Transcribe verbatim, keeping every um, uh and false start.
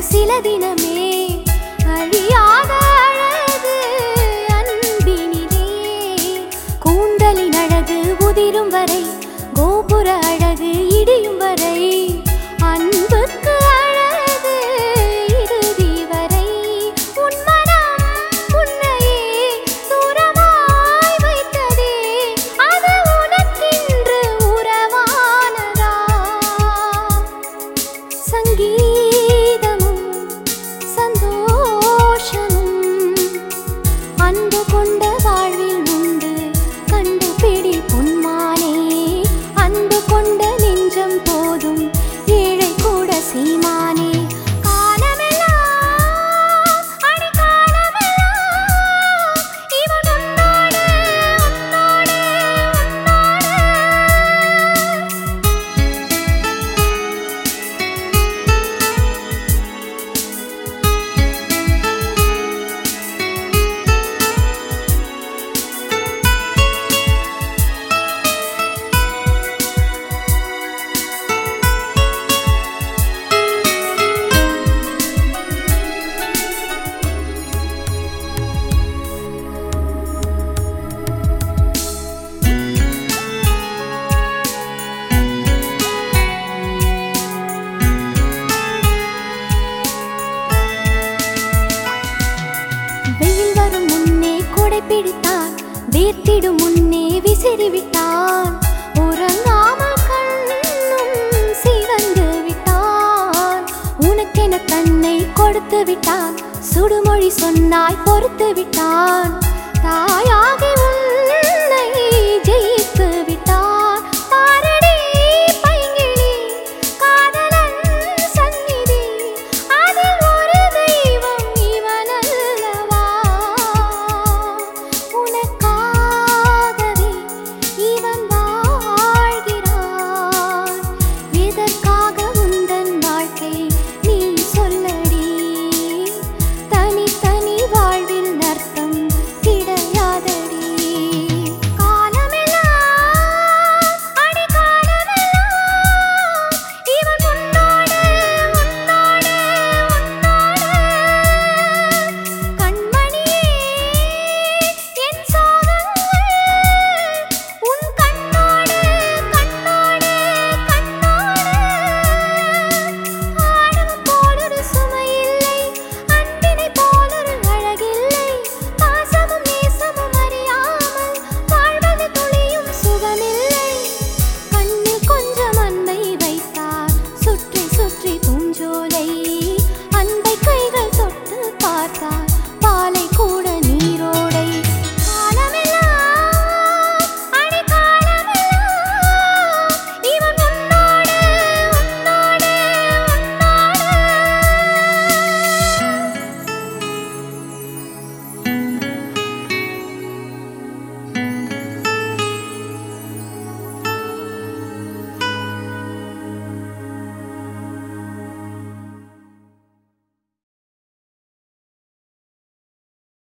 சில தினமே அழியாத அழகு அன்பினிலே. கூந்தலின் அழகு உதிரும் வரை, கோபுர அழகு இடியும் வரை, அன்புக்கு அழகு இறுதி வரை. உன் மனம் உன்னையே தூரமாய் வைத்ததே, அது உனக்கென்று உறவானதா? சங்கீதமும் சந்தோஷமும் அன்பு கொண்ட வாழ்வில் உண்டு, கண்டுபிடி பொன்மானே. அன்பு கொண்ட நெஞ்சம் போதும், ஏழை கூட சீமானே. காலமெல்லாம் அடி காலமெல்லாம் இவன் உன்னோடு உன்னோடு உன்னோடு. வெயில் வரும் முன்னே கொடை பிடித்தான், வேர்த்திடும் முன்னே விசிறிவிட்டான். உறங்காமல் கண்ணும் சிவந்து விட்டான். உனக்கென தன்னை கொடுத்து விட்டான், சுடுமொழி சொன்னாய் பொறுத்து விட்டான். தாயாகி உன்னை ஜெயி